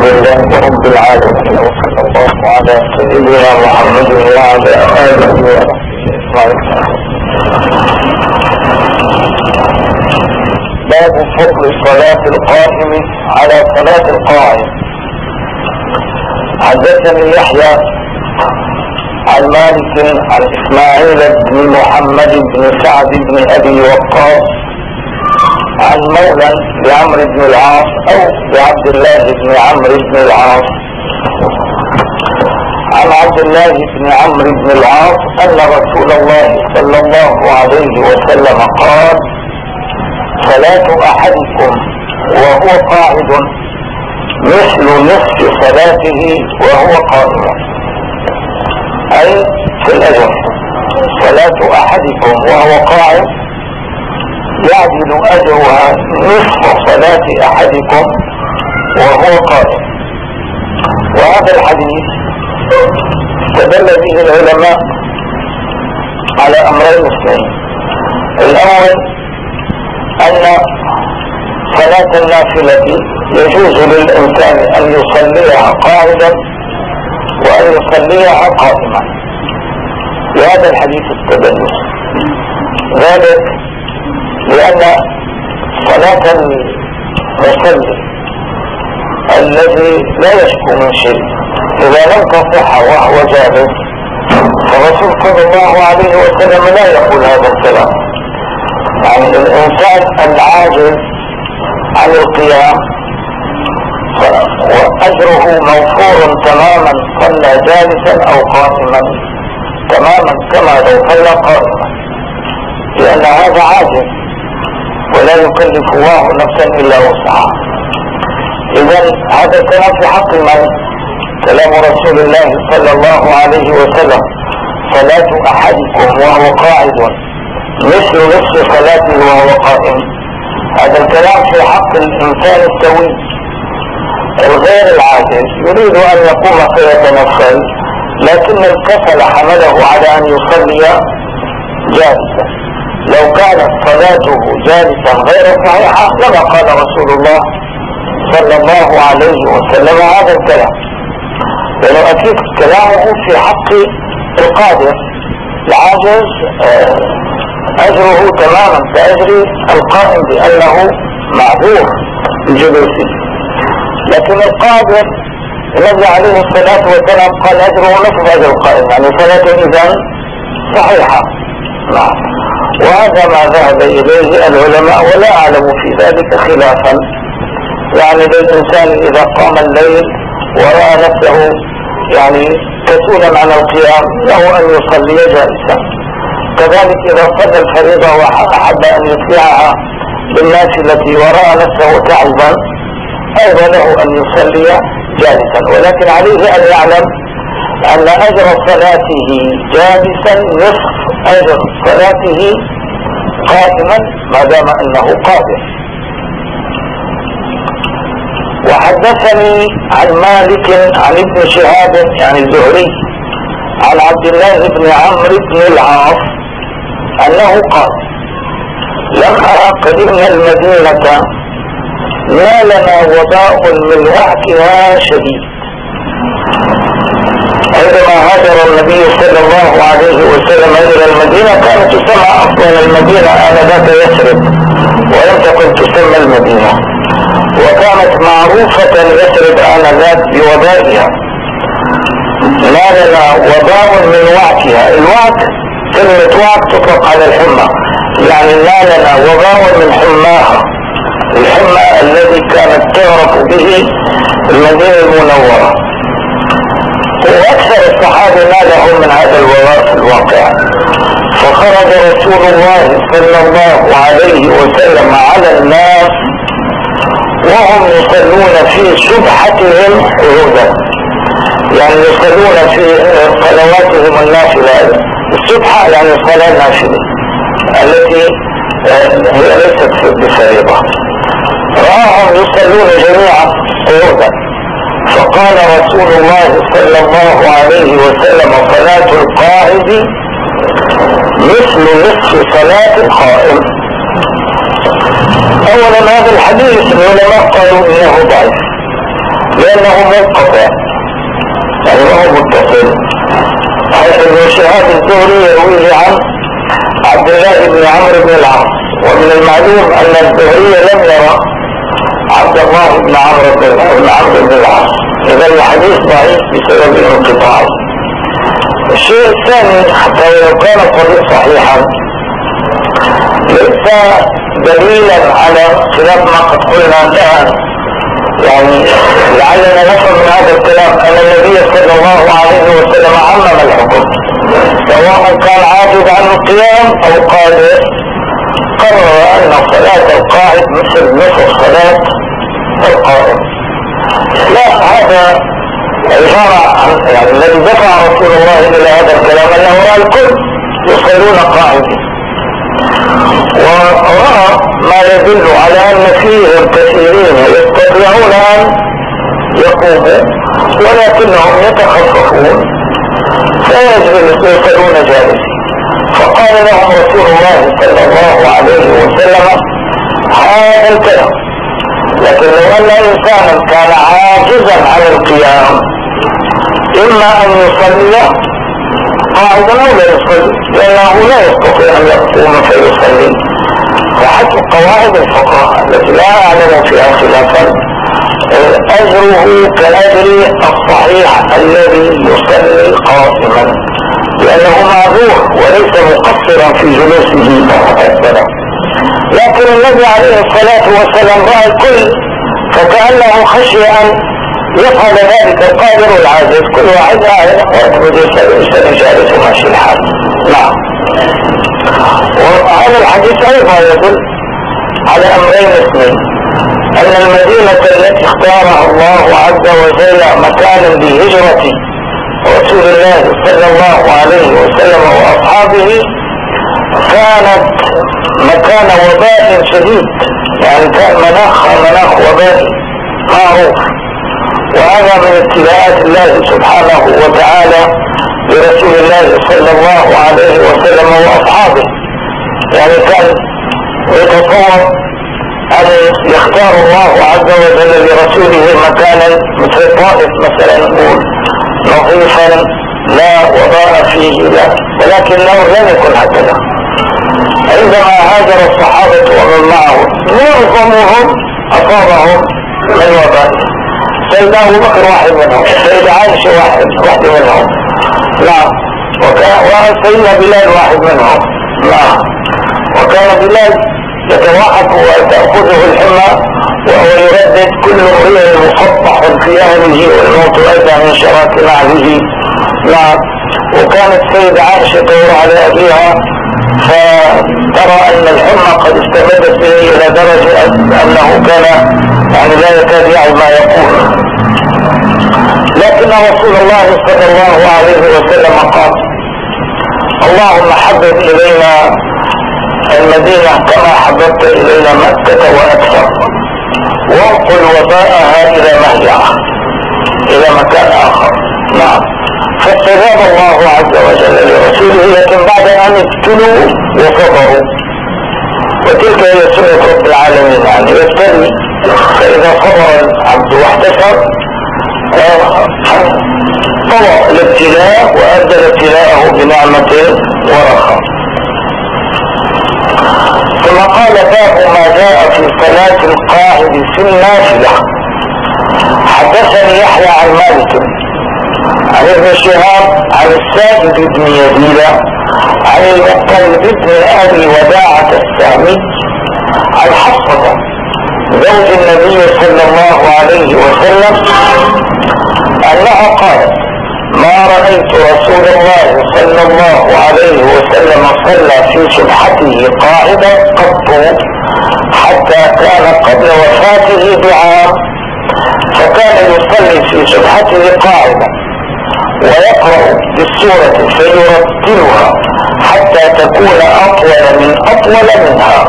لله رب العالمين، وصلى الله على سيدنا محمد وعلى آله وصحبه أجمعين. باب فضل صلاة القائم على صلاة القاعد. حدثني يحيى عن مالك عن إسماعيل بن محمد بن سعد بن أبي وقاص عن مولى لعمرو بن العاص أو لعبد الله بن عمرو بن العاص عن عبد الله بن عمرو بن العاص أن رسول الله صلى الله عليه وسلم قال: صلاة أحدكم وهو قاعد مثل نصف صلاته وهو قائم، أي في الأجر. صلاة أحدكم وهو قاعد يعدل أجرها نصف صلاة أحدكم وهو قائم. وهذا الحديث استدل به العلماء على أمرين اثنين. الأول أن صلاة النافلة يجوز للإنسان أن يصليها قاعدا وأن يصليها قائما، بهذا الحديث استدل. ذلك لأن صلاة المصلي الذي لا يشكو من شيء إذا لم تصح وهو جالس، فالرسول صلى الله عليه وسلم لا يقول هذا الكلام. يعني الإنسان العاجز عن القيام وأجره موفور تماما صلى جالسا أو قائما، تماما كما لو صلى قائما، لأن هذا عاجز ولا يكلف الله نفسا إلا وسعها. إذن هذا الكلام في حق من؟ كلام رسول الله صلى الله عليه وسلم: صلاة أحدكم وهو قاعد مثل نصف صلاته وهو قائم. هذا الكلام في حق الإنسان السوي الغير العاجز يريد أن يقوم فيتنفل، لكن الكسل حمله على أن يصلي جالسا. لو كانت صلاته جالسا غير صحيحة لما قال رسول الله صلى الله عليه وسلم هذا الكلام، لأنه أكيد كلامه في حق القادر. العاجز أجره تماما كأجر القائم بأنه معذور بجلوسه، لكن القادر الذي عليه الصلاة والسلام قال أجره نصف أجر القائم، يعني صلاته إذن صحيحة. نعم، وهذا ما ذهب إليه العلماء، ولا أعلم في ذلك خلافا. يعني للإنسان إذا قام الليل ورأى نفسه يعني كسولا عن القيام له أن يصلي جالسا. كذلك إذا صلى الفريضة وأحب أن يتبعها بالنافلة ورأى نفسه تعبا أيضا له أن يصلي جالسا، ولكن عليه أن يعلم أن أجر صلاته جالسا نصف أجر صلاته قائما ما دام أنه قادر. وحدثني عن مالك عن ابن شهاب يعني الزهري عن عبد الله بن عمرو بن العاص أنه قال: لما قدمنا المدينة نالنا وباء من وعكها شديد. عندما هاجر النبي صلى الله عليه وسلم إلى المدينة كانت تسمى أصلا المدينة آنذاك يثرب، ولم تكن تسمى المدينة، وكانت معروفة يثرب آنذاك بوبائها. نالنا وباء من وعكها. الوعك كلمة وعك تطلق على الحمى، يعني نالنا وباء من حماها، الحمى الذي كانت تعرف به المدينة المنورة. وأكثر الصحابة نالهم من هذا الوباء في الواقع. فخرج رسول الله صلى الله عليه وسلم على الناس وهم يصلون في سبحتهم قعودا، يعني يصلون في صلواتهم النافلة. السبحة يعني الصلاة النافلة التي هي ليست بفريضة. رآهم يصلون جميعا قعودا، فقال رسول الله صلى الله عليه وسلم: صلاة القاعد مثل نصف صلاة القائم. أولا هذا الحديث العلماء قالوا إنه ضعيف، أنه منقطع يعني هو متصل، حيث ابن شهاب الزهري يرويه عن عبد الله بن عمرو بن العاص، ومن المعلوم أن الزهري لم يرى عبد الله بن عمرو بن العاص، إذا الحديث ضعيف بسبب انقطاعه. الشيء الثاني، حتى لو كان الحديث صحيحا ليس دليلا على خلاف ما قد قلنا الآن، يعني لعلنا نفهم من هذا الكلام أن النبي صلى الله عليه وسلم عمم الحكم، سواء كان عاجز عن القيام أو قادر، قرر أن صلاة القاعد مثل نصف صلاة القائم. لا، هذا عبارة عن يعني الذي دفع رسول الله إلى هذا الكلام أنه رأى الكل يصلون قاعدين، ورأى ما يدل على أن فيهم كثيرين يستطيعون أن يقوموا ولكنهم يتخففون فيصلون جالسين، فقال لهم رسول الله صلى الله عليه وسلم هذا الكلام. لكن لو أن إنسانا كان عاجزا عن القيام إما أن يصلي قاعدا أو لا يصلي، لأنه لا يستطيع أن يقوم فيصلي، وحسب قواعد الفقهاء التي لا أعلم فيها خلافا أجره كأجر الصحيح الذي يصلي قائما، لأنه معذور وليس مقصرا في جلوسه أبدا. لكن النبي عليه الصلاة والسلام رأى الكل، فكأنه خشي أن يفعل ذلك القادر والعاجز، كل واحد قاعد يصلي جالس وماشي الحال. نعم. وهذا الحديث أيضا يدل على أمرين اثنين: أن المدينة التي اختارها الله عز وجل مكانا لهجرة رسول الله صلى الله عليه وسلم وأصحابه كانت مكان وباء شديد، يعني كان مناخ وباء معروف، وهذا من ابتلاءات الله سبحانه وتعالى لرسول الله صلى الله عليه وسلم وأصحابه. يعني كان يتصور أن يختار الله عز وجل لرسوله مكانا مثل طائف مثلا نقول نظيفا لا وباء فيه لا، ولكنه لم يكن هكذا. عندما هاجر الصحابة ومن معه معظمهم أصابهم من وباء، سيدنا أبو بكر واحد منهم، سيدة عائشة واحد منهم، نعم، وسيدنا بلال واحد منهم، نعم، وكان بلال يتوحد وتأخذه الحمى وهو يردد كل امرئ مصبح في أهله والموت أيضا من شراك نعله، نعم. وكانت سيدة عائشة تدور على أبيها فترى أن الحمى قد استمدت به إلى درجة أنه كان يعني لا يكاد يعي ما يقول. لكن رسول الله صلى الله عليه وسلم قال: اللهم حبب إلينا المدينة كما حببت إلينا مكة وأكثر، وانقل وباءها إلى مهجعة، إلى مكان آخر. نعم. فاستجاب الله عز وجل لرسوله، لكن بعد أن ابتلوا وصبروا، وتلك هي سنة رب العالمين، يعني يبتلي، فإذا صبر العبد واحتسب طوى الابتلاء وأبدل ابتلاءه بنعمة ورخاء. ثم قال: باب ما جاء في صلاة القاعد في النافلة. حدثني يحيى عن مالك عن ابن شهاب عن الساجد بن يزيد عن المطلب بن أبي وداعة السامي عن حفصة زوج النبي صلى الله عليه وسلم أنها قالت: ما رأيت رسول الله صلى الله عليه وسلم صلى في سبحته قاعدا قط حتى كان قبل وفاته بعام، فكان يصلي في سبحته قاعدا ويقرأ بالسورة فيرتلها حتى تكون أطول منها.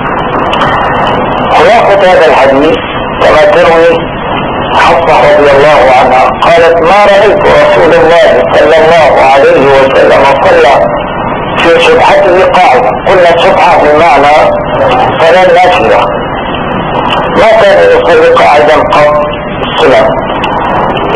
خلاصة هذا الحديث كما تروي حفصة رضي الله عنها قالت: ما رأيت رسول الله صلى الله عليه وسلم صلى في سبحته قاعدا. قلنا سبحة بمعنى صلاة نافلة، ما كان يصلي قاعدا قط السنة،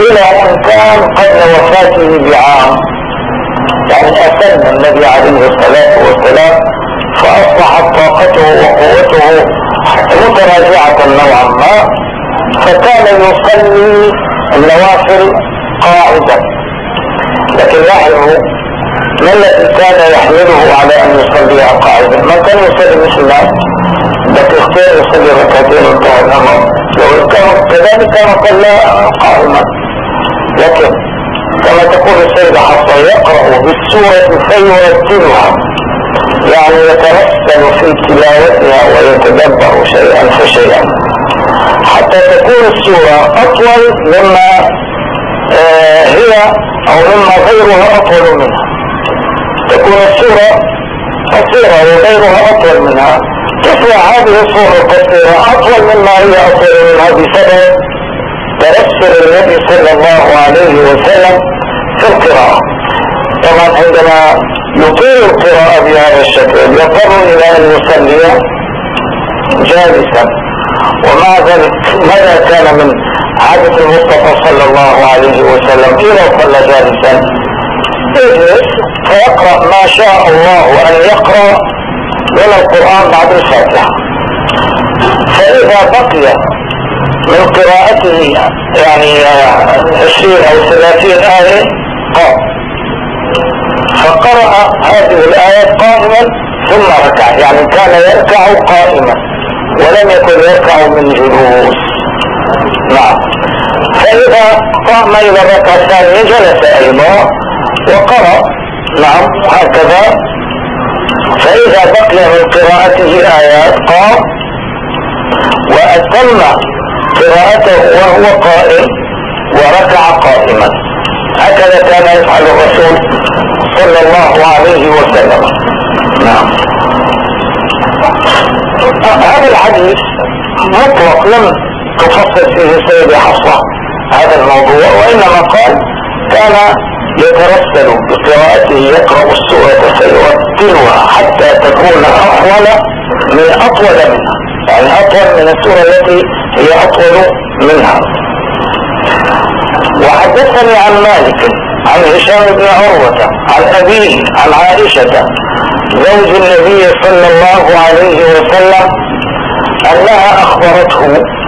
إلى أن كان قبل وفاته بعام، يعني أسلم النبي عليه الصلاة والسلام، فأصبحت طاقته وقوته متراجعة نوعا ما، فكان يصلي النوافل قاعدا. لكن لاحظوا ما الذي كان يحمله على أن يصليها قاعدا؟ ما كان يصلي مثل الناس، لكن اختار يصلي ركعتين وانتهى الأمر. لو كان كذلك كان صلى قائما. لكن كما تقول السيدة حفصة يقرأ بالسورة فيرتلها، يعني يترسل في تلاوتها ويتدبر شيئا فشيئا حتى تكون السورة أطول مما هي أو مما غيرها أطول منها. تكون السورة قصيرة وغيرها أطول منها، تسمع هذه السورة القصيرة أطول مما هي أطول منها بسبب ترسل النبي صلى الله عليه وسلم في القراءة. طبعا عندما يطيل القراءة بهذا الشكل يضطر إلى أن يصلي جالسا. ومع ذلك ماذا كان من عادة المصطفى صلى الله عليه وسلم إذا صلى جالسا؟ يجلس فيقرأ ما شاء الله أن يقرأ من القرآن بعد الفاتحة، فإذا بقي من قراءته يعني 20 أو 30 آية قام، فقرأ هذه الآيات قائما ثم ركع، يعني كان يركع قائما ولم يكن يركع من جلوس. نعم. فإذا قام إلى الركعة الثانية جلس أيضا وقرأ. نعم هكذا. فإذا بقي من قراءته آيات قام وأتم قراءته وهو قائم وركع قائما. هكذا كان يفعل الرسول صلى الله عليه وسلم. نعم. هذا الحديث مطلق لم تفصل فيه السيدة حفصة هذا الموضوع، وإنما قال كان يترسل بقراءته يقرأ السورة فيرتلها حتى تكون أطول منها، يعني أطول من السورة التي هي أطول منها. وحدثني عن مالك عن هشام بن عروة عن أبيه عن عائشة زوج النبي صلى الله عليه وسلم أنها أخبرته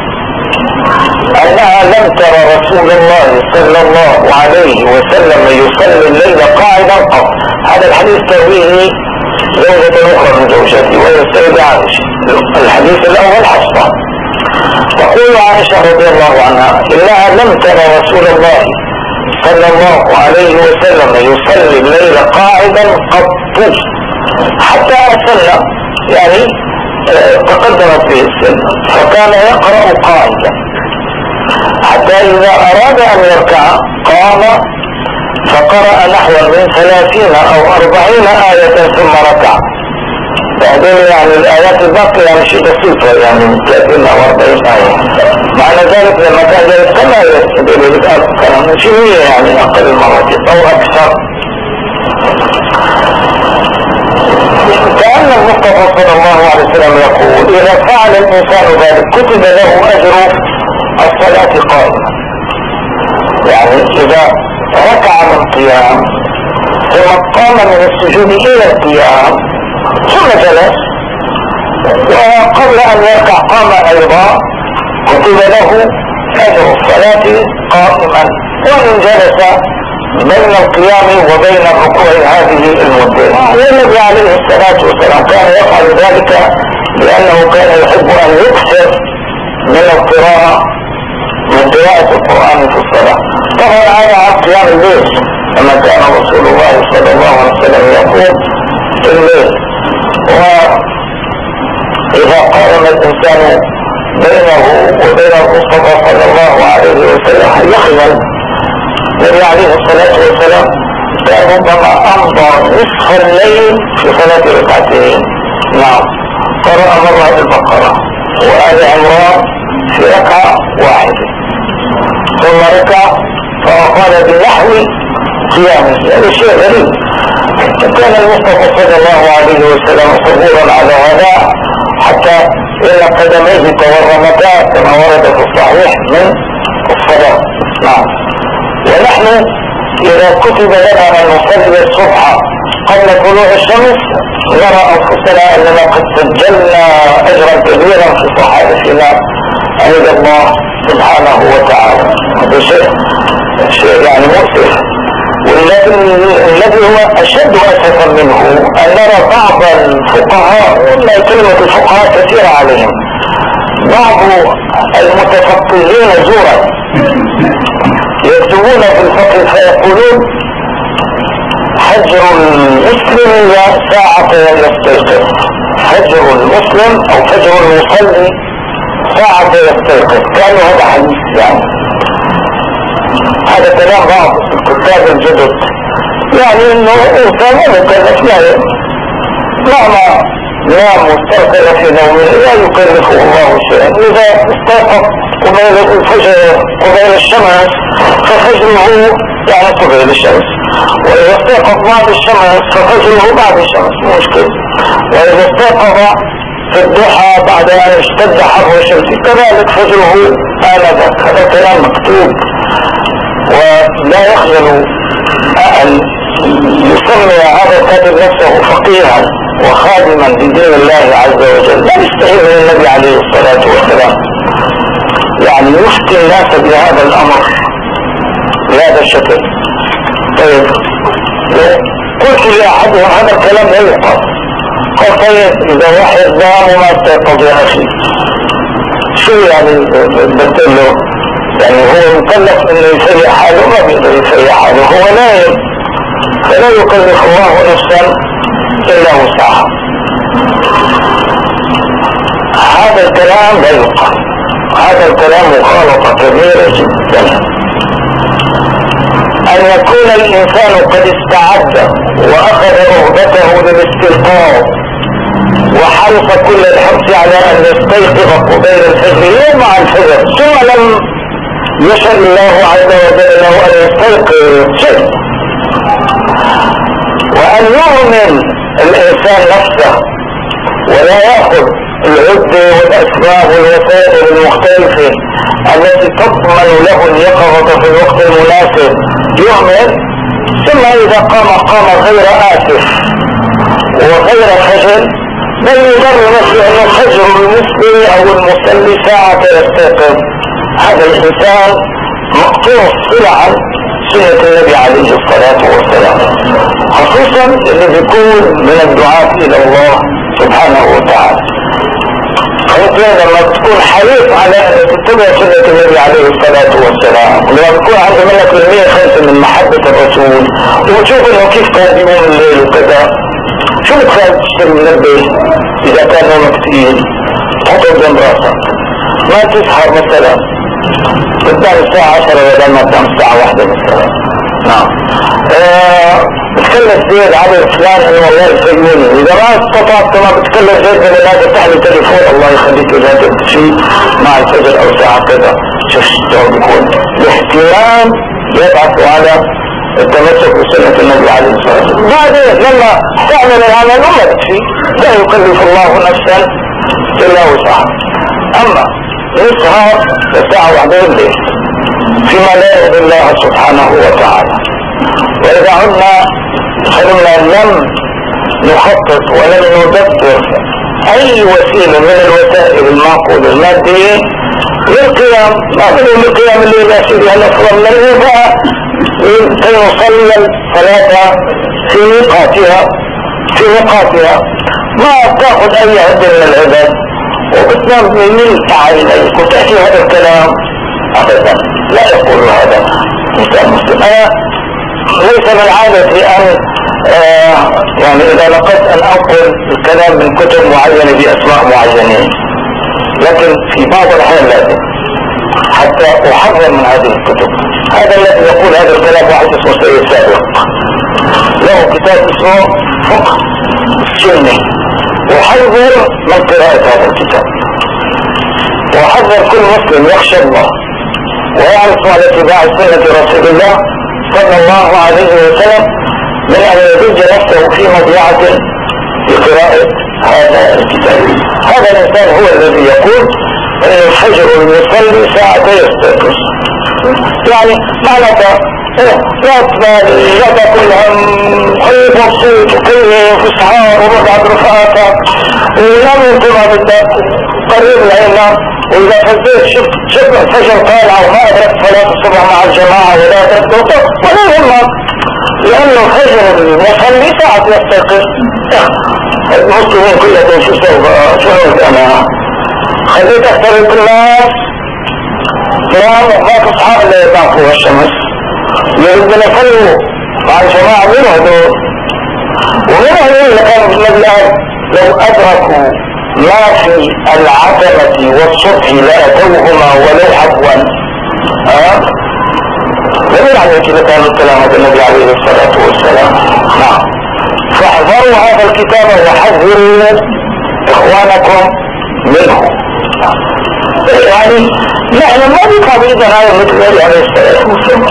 أنها لم ترى رسول الله صلى الله عليه وسلم يصلي الليل قاعدا قط. هذا الحديث ترويه زوجة أخرى من زوجته وهي السيدة عائشة. الحديث الأول حفصة. تقول عائشة رضي الله عنها إنها لم ترى رسول الله صلى الله عليه وسلم يصلي الليل قاعدا قط حتى أصلى، يعني تقدمت به السن، فكان يقرأ قاعدا حتى إذا أراد أن يركع قام فقرأ نحو من 30 أو 40 آية ثم ركع. بعدين يعني الآيات الباقية يعني شيء بسيطة، يعني 30 أو 40 آية. معنى ذلك لما كان جالس كما يستدل بالأذكار شيء يعني أقل المرات أو أكثر. كأن المصطفى صلى الله عليه وسلم يقول إذا فعل الإنسان ذلك كتب له أجر الصلاة قائمة. يعني إذا ركع من القيام ثم قام من السجود إلى القيام ثم جلس وقبل أن يركع قام أيضا كتب له أجر الصلاة قائما، وإن جلس بين القيام وبين الركوع هذه المدة. والنبي عليه الصلاة والسلام كان يفعل ذلك لأنه كان يحب أن يكثر من القراءة من قراءة القرآن في الصلاة. طبعا هذا عن قيام الليل كما كان رسول الله صلى الله عليه وسلم يقول في الليل. وإذا قام الإنسان بينه وبين المصطفى صلى الله عليه وسلم يخجل. النبي عليه الصلاة والسلام كان ربما أمضى نصف الليل في صلاة ركعتين. نعم. قرأ مرة البقرة وآل عمران في ركعة واحدة ثم ركع فقال بنحو قيامه. هذا شيء غريب. فكان المصطفى صلى الله عليه وسلم صبورا على هذا حتى إن قدميه تورمتا كما ورد في الصحيح من الصلاة. نعم. نحن إذا كتب لنا أن نصلي الصبح قبل طلوع الشمس نرى أنفسنا أننا قد سجلنا أجرا كبيرا في صحائفنا عند الله سبحانه وتعالى. هذا شيء يعني مؤسف. والذي هو أشد أسفا منه أن نرى بعض الفقهاء، ولا كلمة الفقهاء كثيرة عليهم، بعض المتفقهين زورا يكتبون في الفقه فيقولون حجر المسلم ساعة يستيقظ، حجر المسلم أو فجر المصلي ساعة يستيقظ، كأنه هذا حديث. يعني هذا كلام بعض الكتاب الجدد، يعني انه انسان مكلف مهما نام واستيقظ في نومه لا يكلفه الله شيئا. اذا استيقظ قبيل الفجر قبيل الشمس ففجره يعني قبيل الشمس، واذا استيقظ بعد الشمس ففجره بعد الشمس، مو مشكلة. واذا استيقظ في الضحى بعد ان اشتد حر الشمس كذلك فجره آنذاك. هذا كلام مكتوب، ولا يخجل أن يسمي هذا الكاتب نفسه فقيها وخادما لدين الله عز وجل. لا يستحيل من النبي عليه الصلاة والسلام يعني يفتي الناس بهذا الأمر بهذا الشكل. طيب قلت لأحدهم هذا الكلام لا يقال. قال طيب إذا واحد نام وما استيقظ يا أخي شو يعني بتقول يعني هو مكلف انه يسيء حاله، ما بيقدر يسيء حاله، هو نايم، فلا يكلف الله نفسا الا وسعها. هذا الكلام لا يقال، هذا الكلام مخالطة كبيرة جدا. ان يكون الانسان قد استعد واخذ رغبته للاستيقاظ وحرص كل الحرص على ان يستيقظ قبيل الفجر يوم مع الفجر، ثم لم يشاء الله عز وجل له ان يستيقظ شيء، وان يؤمن الانسان نفسه ولا ياخذ العدة والاسباب والوسائل المختلفة التي تضمن له اليقظة في الوقت المناسب، يؤمن ثم اذا قام غير آسف وغير خجل، بل يضر نفسه ان الفجر المسلم او المصلي ساعة يستيقظ. هذا الإنسان مقطوع الصلة عن سنة النبي عليه الصلاة والسلام، خصوصا اللي بيكون من الدعاة إلى الله سبحانه وتعالى. خصوصا لما تكون حريص على أن تتبع سنة النبي عليه الصلاة والسلام، ولما تكون عنده منك 105 من محبة الرسول، وتشوف انه كيف كان يوم الليل وكذا، شو بتخيل تشتري منبه إذا كان نومك تقيل تحطه جنب راسك، ما تسهر مثلا قدام الساعة 10 بدل ما تنام الساعة 1 مثلا. نعم بتكلف زيد عدد فلان انه والله يسيوني، اذا ما استطعت كما بتكلف زيد من لا تفتح لي تليفون الله يخليك اذا تمشي مع الفجر او ساعة كذا. شوف شو بيكون الاهتمام يبعث على التمسك بسنة النبي عليه الصلاة والسلام. بعدين لما تعمل العمل ما تكفي، لا يكلف الله نفسا الا وسعها. اما يسهر لساعة 1 بالليل فيما لا يرضي الله سبحانه وتعالى، وإذا عدنا لم نخطط ولم ندبر أي وسيلة من الوسائل المعقولة المادية للقيام، ما بنقول للقيام الليل يا سيدي الأفضل من الإباء كي نصلي الصلاة في ميقاتها، ما تأخذ أي عدة من العباد وبتنام من عينيك وتحكي هذا الكلام. أبدا لا يقول هذا إنسان مسلم. أنا ليس من عادتي أن يعني إذا لقيت أن أنقل الكلام من كتب معينة بأسماء معينين، لكن في بعض الأحيان لازم حتى أحذر من هذه الكتب. هذا الذي يقول هذا الكلام واحد اسمه سيد سابق، له كتاب اسمه فقه السنة، وحذر من قراءة هذا الكتاب، وحذر كل مسلم يخشى الله ويعرف على اتباع سنة رسول الله صلى الله عليه وسلم من أن يدج نفسه في مضيعة بقراءة هذا الكتاب. هذا الإنسان هو الذي يقول أن الفجر المصلي ساعة يستيقظ، يعني معنى لا تكون خير مبسوط وكيه في سحار ورفعت رفعاتك ولم يكن بدك قريب لأنه وإذا فزيت شفت الفجر طالع وما أدركت صلاة الصبح مع الجماعة ولا أدركت ولا يهمك لأنه الفجر المصلي ساعة يستيقظ. المسلمين كلهم شو أنا خليت أخترق الناس ما تصحى إلا يطاقوا الشمس يردنا يصلوا مع الجماعة من هدول ومن هدول اللي كانوا في الآن لو أدركوا ما في العتمة والصبح لأتوهما ولو حبوا لم يعني كده كانوا كلامة النبي عليه الصلاة والسلام. نعم فاحذروا هذا الكتاب وحذروا إخوانكم منه. يعني نحن ما بيقع بإذن هذا مثل النبي عليه الصلاة والسلام.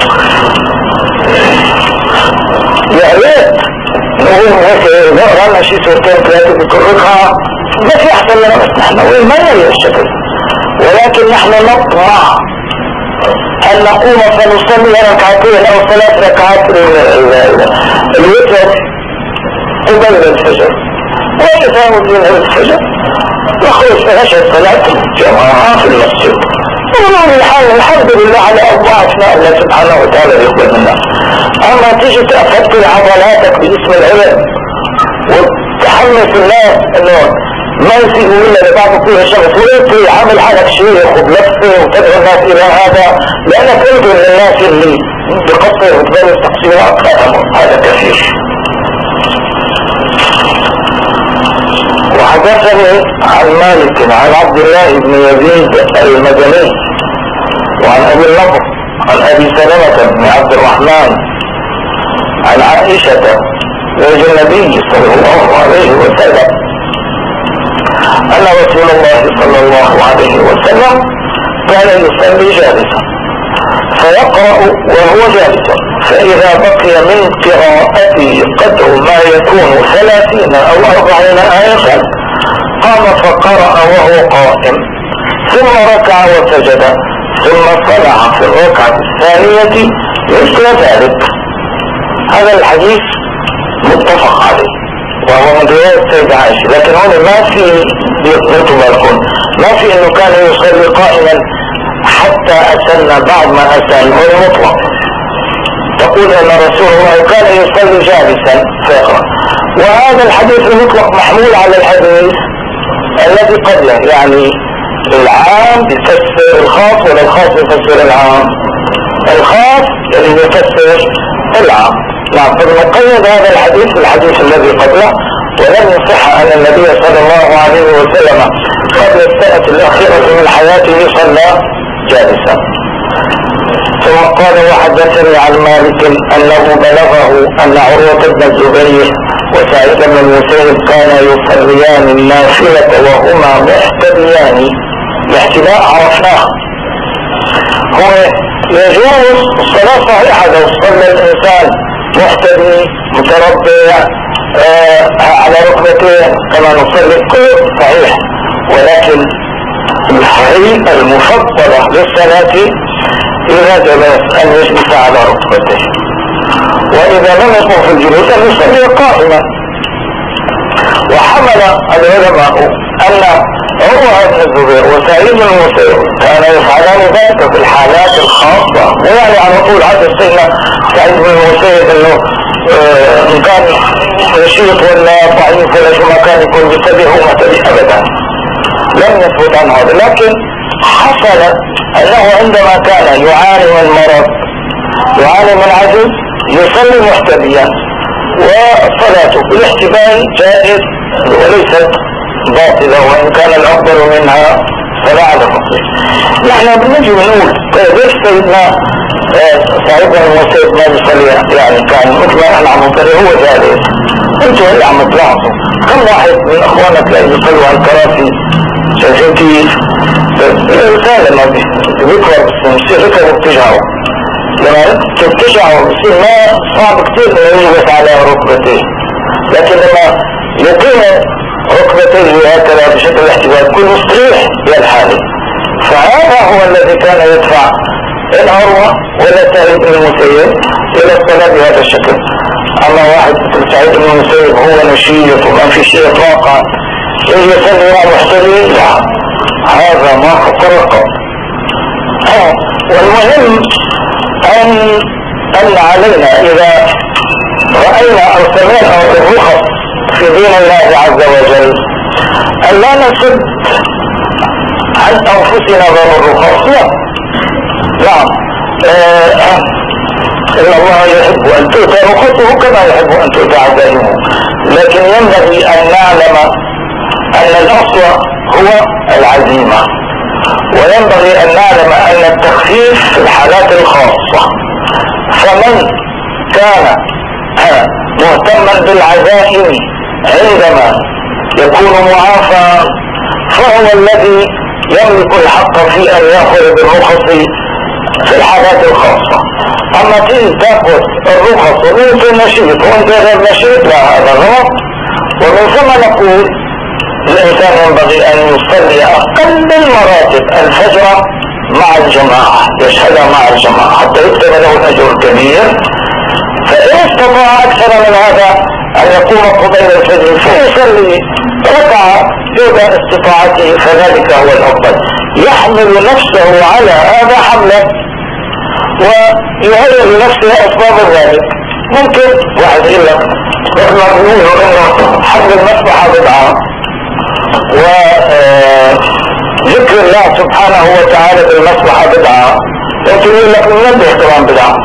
يا ريت نقول هيك نقرأ لنا شي سورتين ثلاثة بكررها ما في أحسن لنا بس نحن وين ما نريد الشكل ولكن نحن نطمع أن نقوم فنصلي ركعتين أو 3 ركعات الوتر قبل الفجر وإذا وجدنا الفجر نخرج فنشهد صلاة الجماعة في المسجد ونقول الحمد لله على أوقاتنا الله سبحانه وتعالى يقبل منا. أما تيجي تفتل عضلاتك باسم العلم وتحمس الناس انه ما يسيبوا الا لبعض كل شخص وانت عامل حالك شيخ وبلفه وتدعو الناس الى هذا لانك انت من الناس اللي بقصر وتبين تقصيرات هذا كثير. وحدثني عن مالك عن عبد الله بن يزيد المدني وعن ابي النضر عن ابي سلمة بن عبد الرحمن عن عائشة زوج النبي صلى الله عليه وسلم أن رسول الله صلى الله عليه وسلم كان يصلي جالسا فيقرأ وهو جالس فإذا بقي من قراءته قدر ما يكون 30 أو 40 آية قام فقرأ وهو قائم ثم ركع وسجد ثم صنع في الركعة الثانية مثل ذلك. هذا الحديث متفق عليه وهو من رواية السيدة عائشة لكن هنا ما في يقنطوا بالكم ما في انه كان يصلي قائما حتى أسن بعض ما أسن هو مطلق. تقول ان رسول الله كان يصلي جالسا فيقرأ وهذا الحديث المطلق محمول على الحديث الذي قبله يعني العام يفسر الخاص ولا الخاص يفسر العام الخاص اللي يفسر العام. نعم فنقيد هذا الحديث بالحديث الذي قبله ولم يصح أن النبي صلى الله عليه وسلم قبل السنة الأخيرة من حياته صلى جالسا. ثم قال وحدثني عن مالك أنه بلغه أن عروة بن الزبير وسعيد بن المسيب كانا يصليان النافلة وهما محتبيان. الاحتباء عرفناه هو يجوز الصلاة صحيحة لو صلى الإنسان محتبي متربع على ركبتين كما نصلي كل صحيح ولكن الحقيقة المفضلة للصلاة إذا جلس أن يجلس على ركبتيه وإذا لم يكن في الجلوس أن يصلي قائما. وحمل العلماء أن عروة بن الزبير وسعيد بن المسيب كانوا يفعلان ذلك في الحالات الخاصة ويعني على طول هذا السنة سعيد بن المسيب انه ان كان نشيط ولا ضعيف ولا شو ما كان يكون بيتبع ومتبع ابدا لم يثبت عن هذا. لكن حصل انه عندما كان يعاني من مرض يعاني من عجز يصلي محتبيا وصلاته بالاحتباء جائز وليست باطلة وإن كان الأفضل منها فلا على فصيح. نحن بنجي نقول ليش سيدنا سعيد بن المسيب ما بيصلي يعني كان مثل ما احنا عم نصلي هو جالس انتوا اللي عم تلاحظوا كم واحد من اخوانك لا يصلوا على الكراسي شايفين كيف الانسان لما بيكبر بيصير ركبه بتجعه لما تتجعه بيصير ما صعب كتير انه يجلس على ركبتيه لكن لما يقيم ركبتيه هكذا بشكل احتبال كل مستريح يا الحالي. فهذا هو الذي كان يدفع العروة ولا سعيد بن المسيب إلى الصلاة بهذا الشكل. أما واحد مثل سعيد بن المسيب هو نشيط وما في شيء إطلاقا يجي يصلي مع محترمين، لا، هذا ما خطر القول. والمهم أن علينا إذا رأينا أو سمعنا الرخص في دين الله عز وجل أن لا نسد عن أنفسنا باب الرخص. نعم، إن الله يحب أن تؤتى رخصه كما يحب أن تؤتى عزائمه، لكن ينبغي أن نعلم أن الأصل هو العزيمة، وينبغي أن نعلم أن التخفيف في الحالات الخاصة. فمن كان مهتما بالعزائم عندما يكون معافى فهو الذي يملك الحق في أن يأخذ بالرخص في الحالات الخاصة. أما تأخذ الرخص وانت نشيط وانت غير نشيط، لا، هذا غلط. ومن ثم نقول الإنسان ينبغي أن يصلي أقل المراتب الفجر مع الجماعة، يشهدها مع الجماعة حتى يكتب له الأجر الكبير. فإن استطاع أكثر من هذا أن يقوم قبيل الفجر فيصلي ركعة دون استطاعته فذلك هو الأفضل. يحمل نفسه على هذا حملا ويهيئ لنفسه أسباب ذلك. ممكن واحد يقول لك نحن نقول إنه حمل المسبحة بدعة وذكر الله سبحانه وتعالى بالمسبحة بدعة، ممكن يقول لك المنبه طبعا بدعة.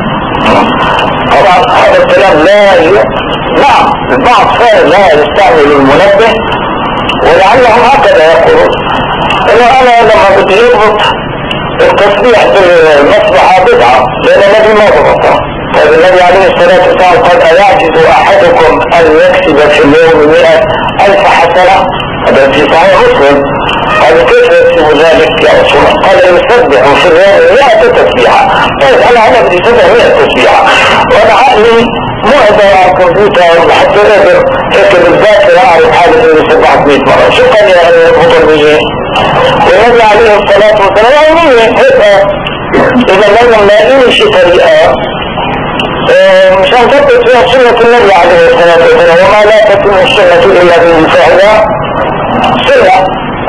طبعا هذا الكلام نعم البعض فعلا لا يستعمل المنبه، ولعلهم هكذا يقولون انه انا لما بدي يضبط التسبيح بالمسبحة بدعة لان النبي ما ضبطها. طيب النبي عليه الصلاة والسلام قال أيعجز أحدكم أن يكسب في اليوم 100,000 حسنة؟ هذا في صحيح مسلم. قال كيف يكسب ذلك يا رسول الله؟ قال يسبح في اليوم 100 تسبيحة. طيب أنا بدي أسبح 100 تسبيحة وأنا عقلي معدة على الكمبيوتر حتى أقدر هيك بالذاكرة أعرف حالي إني سبحت 100 مرة. شو كان يعني الخطر بيجي؟ والنبي عليه الصلاة والسلام يعني هيك إذا لم نلاقي شيء طريقة مشان تثبت فيها سنة النبي عليه الصلاة والسلام، وما لا تتم السنة إلا بفعلها سنة.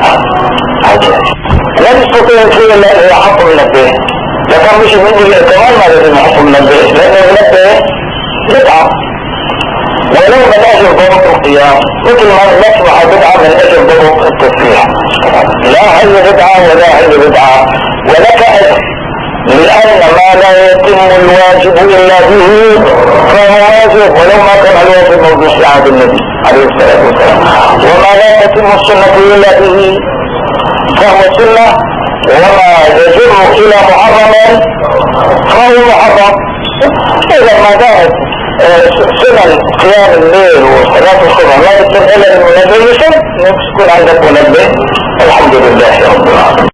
لا تستطيع فيه إلا إذا حط منبه، لكن مش مني كمان ما لازم يحط منبه لأنه المنبه بدعة ولو من أجل ضبط القيام، مثل ما نسمع بدعة من أجل ضبط التسبيح. لا هي بدعة ولا هي بدعة ولك أجر، لأن ما لا يتم الواجب إلا به فهو واجب ولو ما كان الواجب موجود في عهد النبي عليه الصلاة والسلام، وما لا تتم السنة إلا به فهو سنة، وما يجر إلى محرم فهو محرم. إذا ما كانت سنن قيام الليل وصلاة الصبح لا تتم إلا المنبه يسن، يكون عندك منبه. الحمد لله رب العالمين.